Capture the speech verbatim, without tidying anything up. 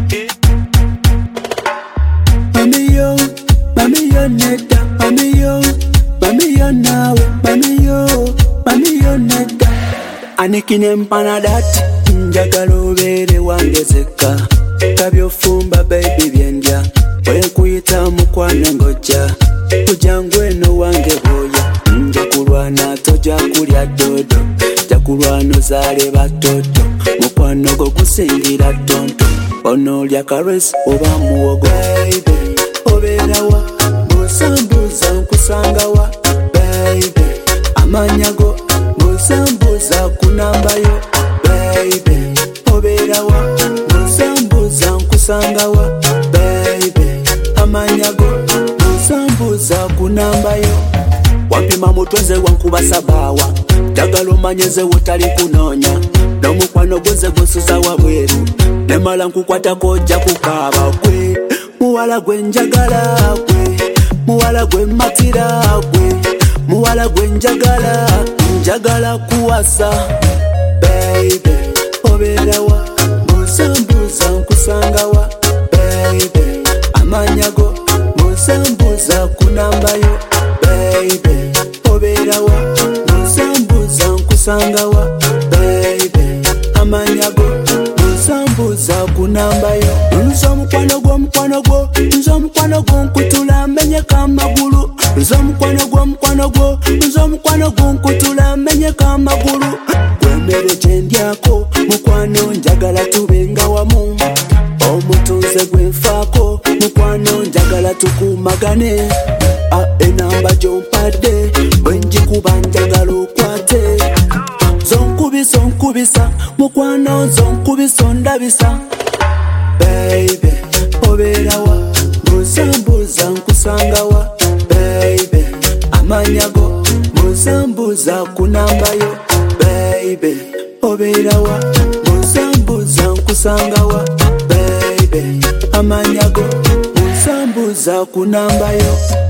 Mami yo, mami yo neta, mami yo, mami yo nawe, mami yo, mami yo neta. Anikine mpanadati, njagala obeere wange zeka. Kabyofumba baby byendya, bwe nkuyita mukwano ngojja. Kujangu eno wange boya, nja kulwana tojja kulya dodo. Nja kulwana ozaale batoto, mukwano gwo gusingira tonto. Onoolya karesi oba muwogo. Baby, obeera wa, bw'osambuuza nkusanga wa. Baby, amanya go, bw'osambuuza ku namba yo. Baby, obeera wa, bw'osambuuza nkusanga wa. Baby, amanya go, bw'osambuuza ku namba yo. Wampima mutwe nze wankuba sabawa, njagala omanye nze wotali kunoonya. N'omukwano gwo nze gusuza wabweru, nemala nkukwatako ojja kukaaba gwe. Muwala gwe njagala gwe, muwala gwe matira gwe, muwala gwe njagala, njagala kuwasa. Baby, obeera wa, bw'osambuuza nkusanga wa. Baby, amanya go, bw'osambuuza ku namba yo. Baby, obeera wa, bw'osambuuza nkusanga wa. Baby, amanya go, bw'osambuuza ku namba yo. Nze omukwano gwo omukwano gwo, nze omukwano gwo nkutula mmenyeka amagulu. Nze omukwano gwo omukwano gwo, nze omukwano gwo nkutula mmenyeka amagulu. Gwemmere gye ndyako, mukwano njagala tubenga wamu. Omutuuze gwe nfaako, mukwano njagala tukuumagane. A enamba gy'ompadde, bwe ngikuba njagala okwate. Zonkubisa onkubisa, mukwano zonkubisa ondabisa. Baby, obeera wa, bw'osambuuza nkusanga wa. Baby, amanya go, bw'osambuuza ku namba yo. Baby, obeera wa, bw'osambuuza nkusanga wa. Baby, amanya go, bw'osambuuza ku namba yo.